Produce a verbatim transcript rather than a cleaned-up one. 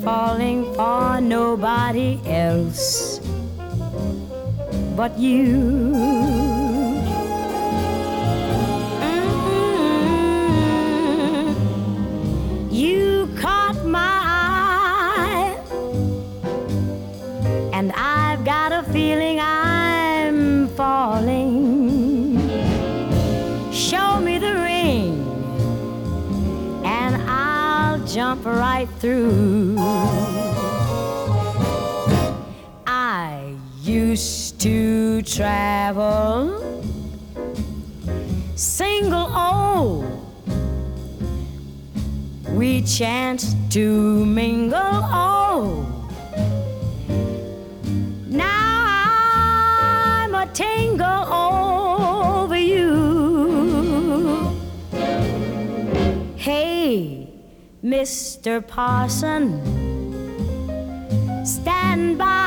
falling for nobody else but you. Mm-mm. You caught my eye, and I've got a feeling I'm falling. Show me the ring, and I'll jump right through. I used to travel single, oh, we chanced to mingle, oh, now I'm a tingle over you. Hey, Mister Parson, stand by.